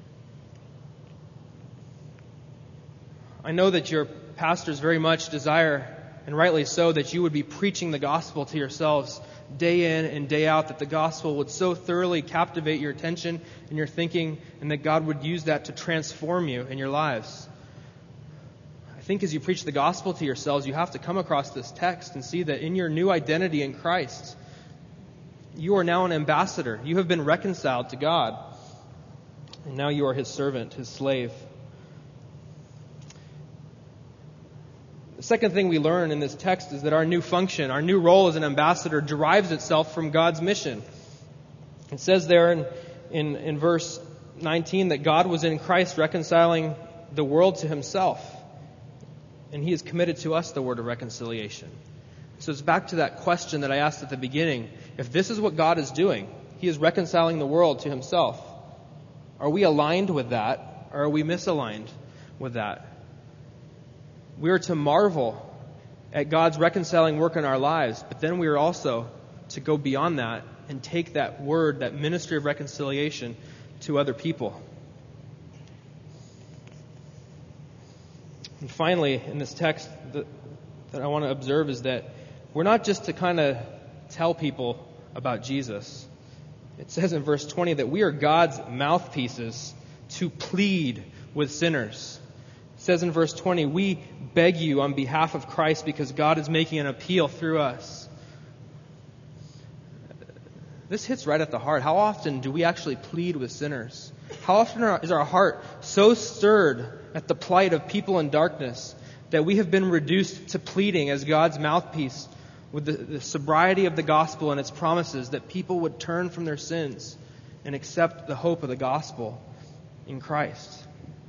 I know that your pastors very much desire, and rightly so, that you would be preaching the gospel to yourselves day in and day out, that the gospel would so thoroughly captivate your attention and your thinking, and that God would use that to transform you in your lives. I think as you preach the gospel to yourselves, you have to come across this text and see that in your new identity in Christ, you are now an ambassador. You have been reconciled to God. And now you are His servant, His slave. The second thing we learn in this text is that our new function, our new role as an ambassador, derives itself from God's mission. It says there in, in, in verse nineteen that God was in Christ reconciling the world to himself. And he has committed to us the word of reconciliation. So it's back to that question that I asked at the beginning. If this is what God is doing, he is reconciling the world to himself. Are we aligned with that, or are we misaligned with that? We are to marvel at God's reconciling work in our lives, but then we are also to go beyond that and take that word, that ministry of reconciliation, to other people. And finally, in this text, that, that I want to observe is that we're not just to kind of tell people about Jesus. It says in verse twenty that we are God's mouthpieces to plead with sinners. It says in verse twenty, we beg you on behalf of Christ because God is making an appeal through us. This hits right at the heart. How often do we actually plead with sinners? How often is our heart so stirred at the plight of people in darkness that we have been reduced to pleading as God's mouthpiece with the, the sobriety of the gospel and its promises that people would turn from their sins and accept the hope of the gospel in Christ?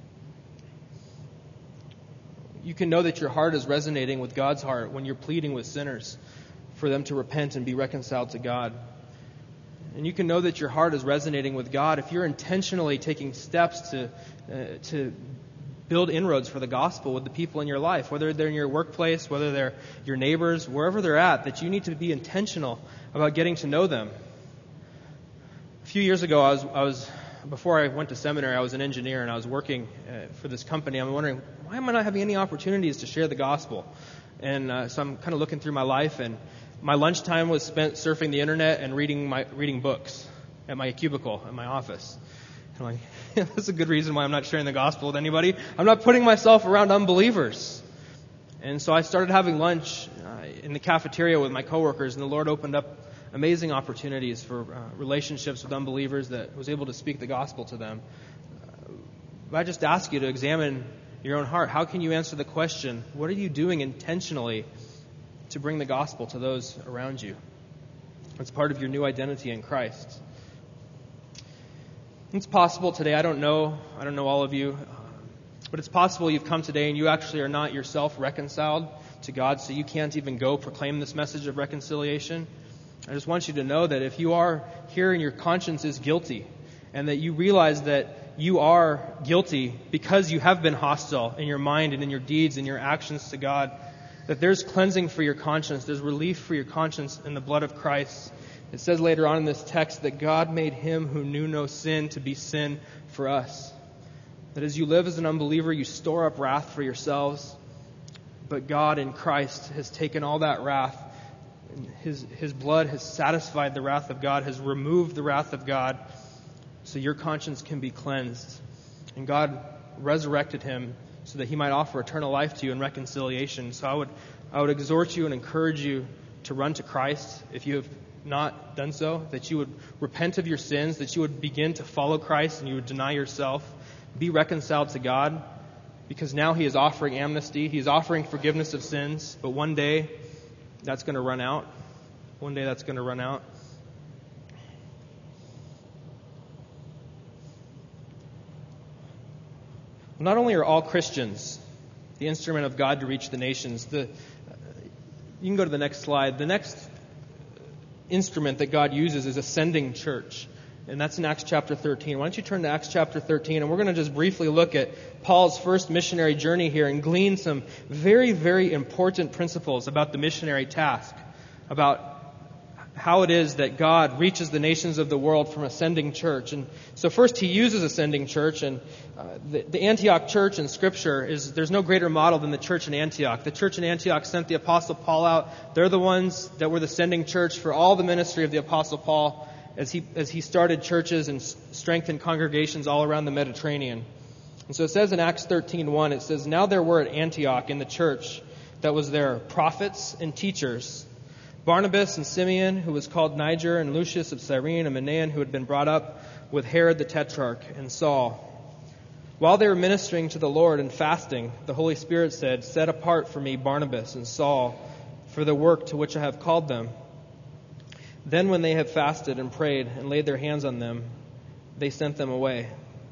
You can know that your heart is resonating with God's heart when you're pleading with sinners for them to repent and be reconciled to God. And you can know that your heart is resonating with God if you're intentionally taking steps to uh, to build inroads for the gospel with the people in your life, whether they're in your workplace, whether they're your neighbors, wherever they're at, that you need to be intentional about getting to know them. A few years ago, I was, I was before I went to seminary, I was an engineer and I was working uh, for this company. I'm wondering, why am I not having any opportunities to share the gospel? And uh, so I'm kind of looking through my life, and my lunchtime was spent surfing the internet and reading my reading books at my cubicle in my office. I'm like, yeah, that's a good reason why I'm not sharing the gospel with anybody. I'm not putting myself around unbelievers. And so I started having lunch uh, in the cafeteria with my coworkers, and the Lord opened up amazing opportunities for uh, relationships with unbelievers that I was able to speak the gospel to them. Uh, I just ask you to examine your own heart. How can you answer the question, what are you doing intentionally to bring the gospel to those around you? It's part of your new identity in Christ. It's possible today, I don't know, I don't know all of you, but it's possible you've come today and you actually are not yourself reconciled to God, so you can't even go proclaim this message of reconciliation. I just want you to know that if you are here and your conscience is guilty, and that you realize that you are guilty because you have been hostile in your mind and in your deeds and your actions to God, that there's cleansing for your conscience, there's relief for your conscience in the blood of Christ. It says later on in this text that God made him who knew no sin to be sin for us. That as you live as an unbeliever, you store up wrath for yourselves, but God in Christ has taken all that wrath. His, his blood has satisfied the wrath of God, has removed the wrath of God, so your conscience can be cleansed. And God resurrected him so that he might offer eternal life to you in reconciliation. So I would I would exhort you and encourage you to run to Christ if you have not done so, that you would repent of your sins, that you would begin to follow Christ and you would deny yourself, be reconciled to God, because now he is offering amnesty, he is offering forgiveness of sins, but one day that's going to run out. One day that's going to run out. Not only are all Christians the instrument of God to reach the nations, the, you can go to the next slide. The next instrument that God uses is a sending church. And that's in Acts chapter thirteen. Why don't you turn to Acts chapter thirteen, and we're going to just briefly look at Paul's first missionary journey here and glean some very, very important principles about the missionary task, about how it is that God reaches the nations of the world from a sending church. And so first he uses a sending church, and uh, the, the Antioch church in Scripture is, there's no greater model than the church in Antioch. The church in Antioch sent the Apostle Paul out. They're the ones that were the sending church for all the ministry of the Apostle Paul as he as he started churches and strengthened congregations all around the Mediterranean. And so it says in Acts thirteen one, it says, "Now there were at Antioch in the church that was there prophets and teachers, Barnabas and Simeon, who was called Niger, and Lucius of Cyrene, and Manaen, who had been brought up with Herod the Tetrarch, and Saul. While they were ministering to the Lord and fasting, the Holy Spirit said, "Set apart for me Barnabas and Saul for the work to which I have called them." Then when they had fasted and prayed and laid their hands on them, they sent them away.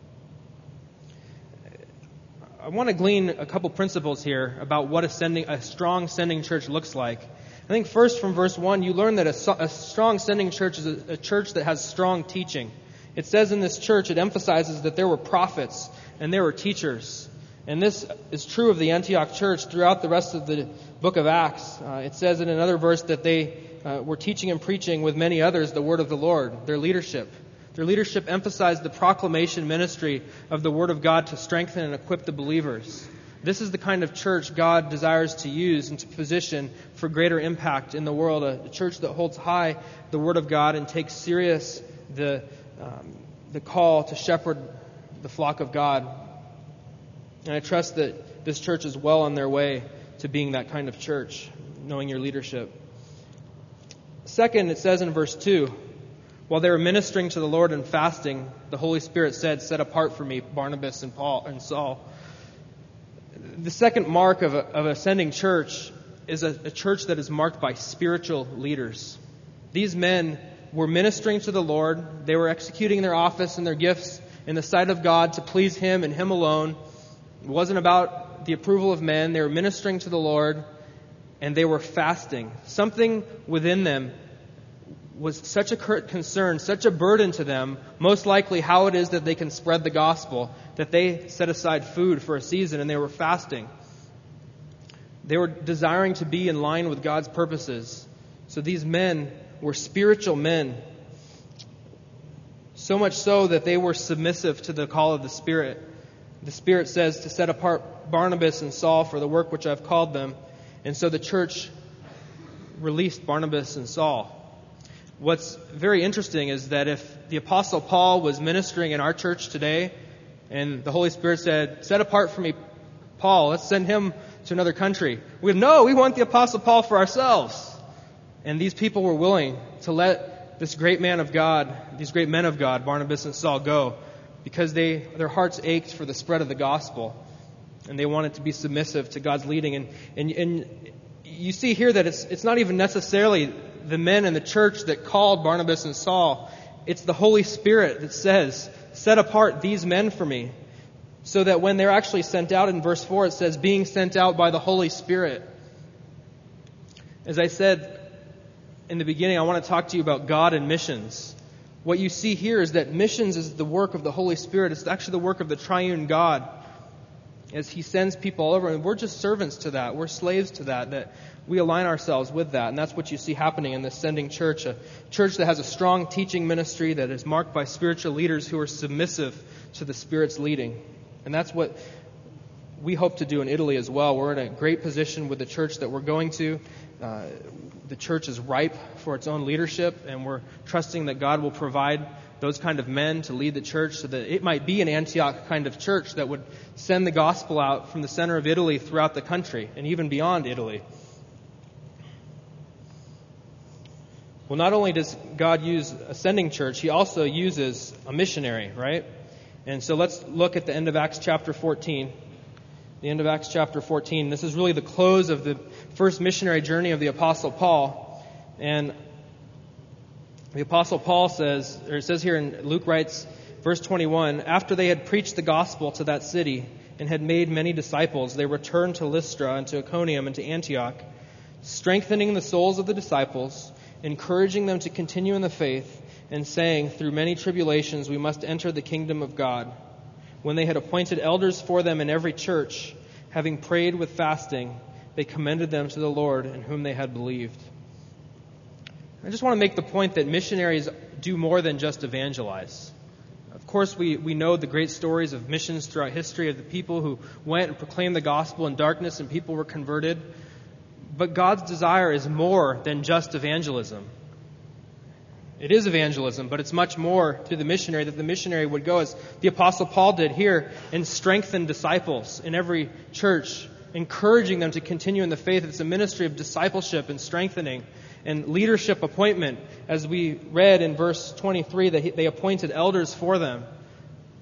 I want to glean a couple principles here about what a, sending, a strong sending church looks like. I think first from verse one, you learn that a, a strong sending church is a, a church that has strong teaching. It says in this church, it emphasizes that there were prophets and there were teachers. And this is true of the Antioch church throughout the rest of the book of Acts. Uh, it says in another verse that they uh, were teaching and preaching with many others the word of the Lord, their leadership. Their leadership emphasized the proclamation ministry of the Word of God to strengthen and equip the believers. This is the kind of church God desires to use and to position for greater impact in the world, a church that holds high the Word of God and takes serious the, um, the call to shepherd the flock of God. And I trust that this church is well on their way to being that kind of church, knowing your leadership. Second, it says in verse two, while they were ministering to the Lord and fasting, the Holy Spirit said, "Set apart for me Barnabas and Paul and Saul." The second mark of a, of a sending church is a, a church that is marked by spiritual leaders. These men were ministering to the Lord. They were executing their office and their gifts in the sight of God to please Him and Him alone. It wasn't about the approval of men. They were ministering to the Lord, and they were fasting. Something within them was such a concern, such a burden to them, most likely how it is that they can spread the gospel, that they set aside food for a season and they were fasting. They were desiring to be in line with God's purposes. So these men were spiritual men, so much so that they were submissive to the call of the Spirit. The Spirit says to set apart Barnabas and Saul for the work which I've called them. And so the church released Barnabas and Saul. What's very interesting is that if the Apostle Paul was ministering in our church today and the Holy Spirit said, "Set apart for me Paul, let's send him to another country," we'd no, we want the Apostle Paul for ourselves. And these people were willing to let this great man of God, these great men of God, Barnabas and Saul, go because they their hearts ached for the spread of the gospel and they wanted to be submissive to God's leading. And and, and you see here that it's it's not even necessarily the men in the church that called Barnabas and Saul. It's the Holy Spirit that says, "Set apart these men for me." So that when they're actually sent out in verse four, it says, being sent out by the Holy Spirit. As I said in the beginning, I want to talk to you about God and missions. What you see here is that missions is the work of the Holy Spirit. It's actually the work of the triune God as He sends people all over. And we're just servants to that. We're slaves to that, that we align ourselves with that. And that's what you see happening in this sending church, a church that has a strong teaching ministry that is marked by spiritual leaders who are submissive to the Spirit's leading. And that's what we hope to do in Italy as well. We're in a great position with the church that we're going to. Uh, the church is ripe for its own leadership, and we're trusting that God will provide those kind of men to lead the church so that it might be an Antioch kind of church that would send the gospel out from the center of Italy throughout the country and even beyond Italy. Well, not only does God use a sending church, He also uses a missionary, right? And so let's look at the end of Acts chapter fourteen. The end of Acts chapter fourteen. This is really the close of the first missionary journey of the Apostle Paul. And the Apostle Paul says, or it says here in Luke writes, verse twenty-one, after they had preached the gospel to that city and had made many disciples, they returned to Lystra and to Iconium and to Antioch, strengthening the souls of the disciples, encouraging them to continue in the faith, and saying, through many tribulations we must enter the kingdom of God. When they had appointed elders for them in every church, having prayed with fasting, they commended them to the Lord in whom they had believed. I just want to make the point that missionaries do more than just evangelize. Of course, we, we know the great stories of missions throughout history of the people who went and proclaimed the gospel in darkness and people were converted. But God's desire is more than just evangelism. It is evangelism, but it's much more through the missionary, that the missionary would go, as the Apostle Paul did here, and strengthen disciples in every church, encouraging them to continue in the faith. It's a ministry of discipleship and strengthening and leadership appointment. As we read in verse twenty-three, that they appointed elders for them.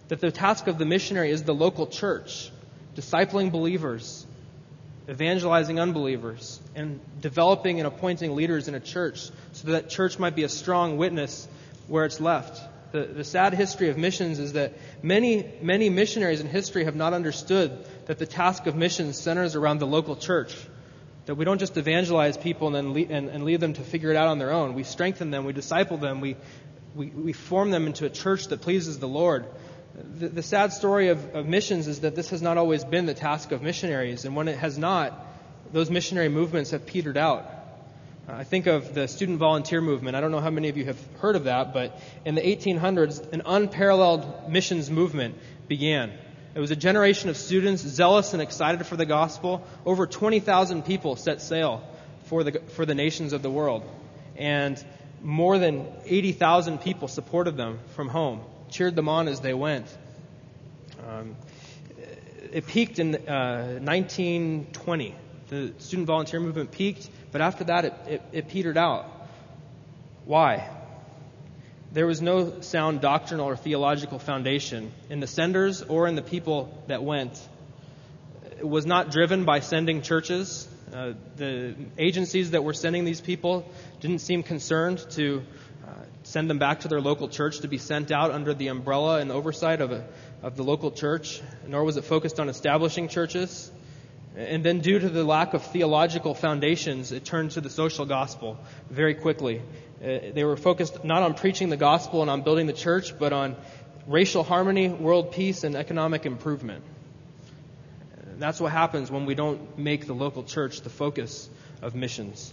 that the task of the missionary is the local church, discipling believers, evangelizing unbelievers, and developing and appointing leaders in a church so that that church might be a strong witness where it's left. The, the sad history of missions is that many, many missionaries in history have not understood that the task of missions centers around the local church. That we don't just evangelize people and then leave, and, and leave them to figure it out on their own. We strengthen them, we disciple them, we we, we form them into a church that pleases the Lord. The, the sad story of, of missions is that this has not always been the task of missionaries, and when it has not, those missionary movements have petered out. I think of the student volunteer movement. I don't know how many of you have heard of that, but in the eighteen hundreds, an unparalleled missions movement began. It was a generation of students zealous and excited for the gospel. Over twenty thousand people set sail for the for the nations of the world. And more than eighty thousand people supported them from home, cheered them on as they went. Um, it peaked in uh, nineteen twenty. The student volunteer movement peaked, but after that it, it, it petered out. Why? There was no sound doctrinal or theological foundation in the senders or in the people that went. It was not driven by sending churches. Uh, the agencies that were sending these people didn't seem concerned to uh, send them back to their local church to be sent out under the umbrella and oversight of a, of the local church, nor was it focused on establishing churches. And then due to the lack of theological foundations, it turned to the social gospel very quickly. Uh, they were focused not on preaching the gospel and on building the church, but on racial harmony, world peace, and economic improvement. That's what happens when we don't make the local church the focus of missions.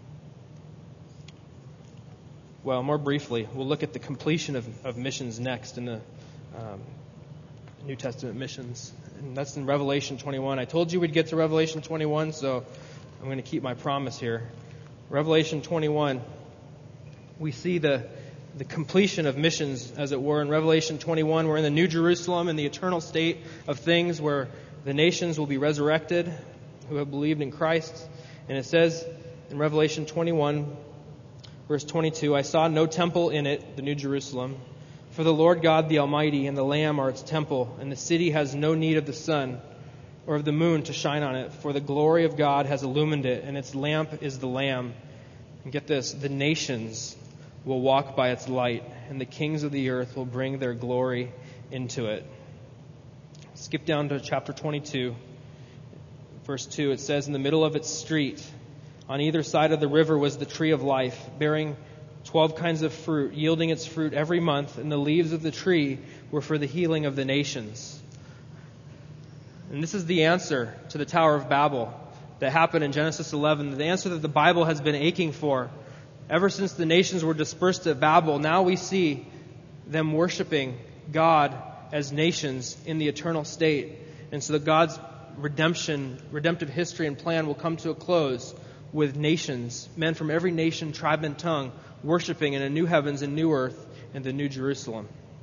Well, more briefly, we'll look at the completion of, of missions next in the um, New Testament missions. And that's in Revelation twenty-one. I told you we'd get to Revelation twenty-one, so I'm going to keep my promise here. Revelation twenty-one, we see the, the completion of missions, as it were. In Revelation twenty-one, we're in the New Jerusalem, in the eternal state of things where the nations will be resurrected who have believed in Christ. And it says in Revelation twenty-one, verse twenty-two, I saw no temple in it, the New Jerusalem, for the Lord God the Almighty and the Lamb are its temple, and the city has no need of the sun or of the moon to shine on it, for the glory of God has illumined it, and its lamp is the Lamb. And get this, the nations will walk by its light, and the kings of the earth will bring their glory into it. Skip down to chapter twenty-two, verse two. It says, in the middle of its street, on either side of the river was the tree of life, bearing twelve kinds of fruit, yielding its fruit every month, and the leaves of the tree were for the healing of the nations. And this is the answer to the Tower of Babel that happened in Genesis eleven, the answer that the Bible has been aching for. Ever since the nations were dispersed at Babel, now we see them worshiping God as nations in the eternal state. And so that God's redemption, redemptive history and plan will come to a close with nations, men from every nation, tribe, and tongue, worshiping in a new heavens and new earth and the New Jerusalem.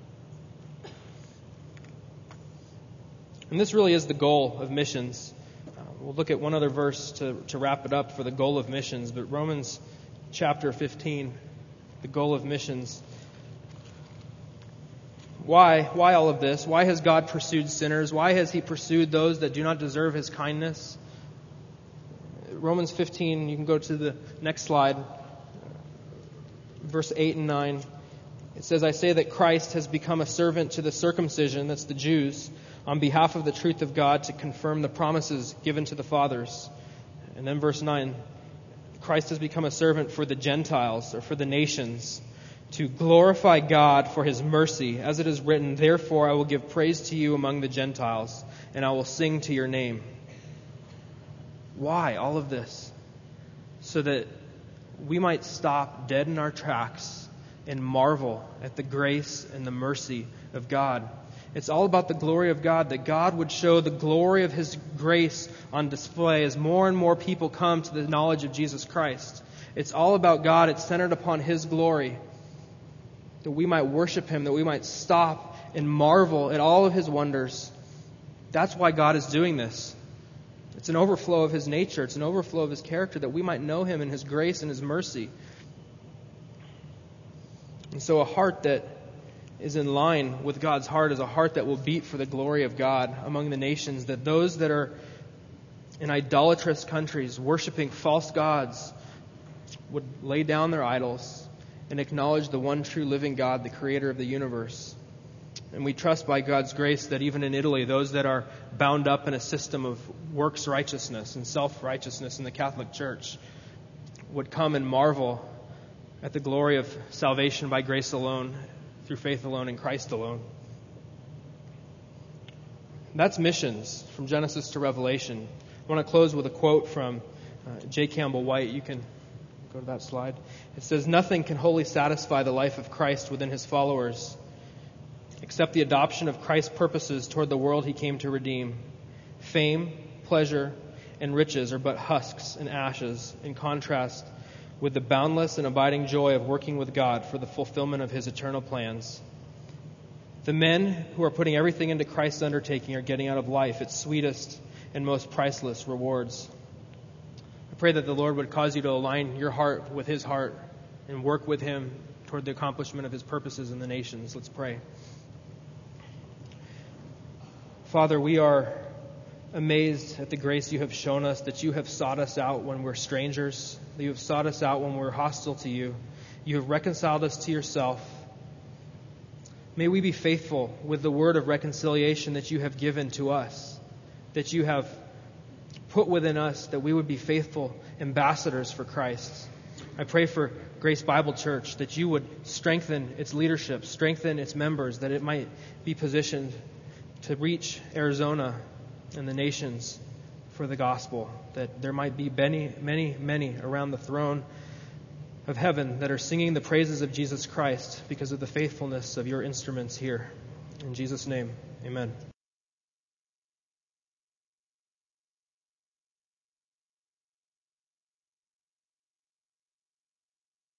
And this really is the goal of missions. Uh, we'll look at one other verse to, to wrap it up for the goal of missions, but Romans chapter fifteen, the goal of missions. Why? Why all of this? Why has God pursued sinners? Why has He pursued those that do not deserve His kindness? Romans fifteen, you can go to the next slide, verse eight and nine. It says, I say that Christ has become a servant to the circumcision, that's the Jews, on behalf of the truth of God to confirm the promises given to the fathers. And then verse nine, Christ has become a servant for the Gentiles, or for the nations, to glorify God for His mercy, as it is written, therefore I will give praise to you among the Gentiles, and I will sing to your name. Why all of this? So that we might stop dead in our tracks and marvel at the grace and the mercy of God. It's all about the glory of God, that God would show the glory of His grace on display as more and more people come to the knowledge of Jesus Christ. It's all about God. It's centered upon His glory, that we might worship Him, that we might stop and marvel at all of His wonders. That's why God is doing this. It's an overflow of His nature. It's an overflow of His character, that we might know Him in His grace and His mercy. And so a heart that is in line with God's heart, is a heart that will beat for the glory of God among the nations, that those that are in idolatrous countries worshiping false gods would lay down their idols and acknowledge the one true living God, the creator of the universe. And we trust by God's grace that even in Italy, those that are bound up in a system of works righteousness and self-righteousness in the Catholic Church would come and marvel at the glory of salvation by grace alone, through faith alone, in Christ alone. That's missions from Genesis to Revelation. I want to close with a quote from uh, J. Campbell White. You can go to that slide. It says, "Nothing can wholly satisfy the life of Christ within his followers except the adoption of Christ's purposes toward the world he came to redeem. Fame, pleasure, and riches are but husks and ashes in contrast with the boundless and abiding joy of working with God for the fulfillment of his eternal plans. The men who are putting everything into Christ's undertaking are getting out of life its sweetest and most priceless rewards." I pray that the Lord would cause you to align your heart with his heart and work with him toward the accomplishment of his purposes in the nations. Let's pray. Father, we are amazed at the grace you have shown us, that you have sought us out when we're strangers, that you have sought us out when we're hostile to you. You have reconciled us to yourself. May we be faithful with the word of reconciliation that you have given to us, that you have put within us, that we would be faithful ambassadors for Christ. I pray for Grace Bible Church that you would strengthen its leadership, strengthen its members, that it might be positioned to reach Arizona and the nations for the gospel, that there might be many, many, many around the throne of heaven that are singing the praises of Jesus Christ because of the faithfulness of your instruments here. In Jesus' name, amen.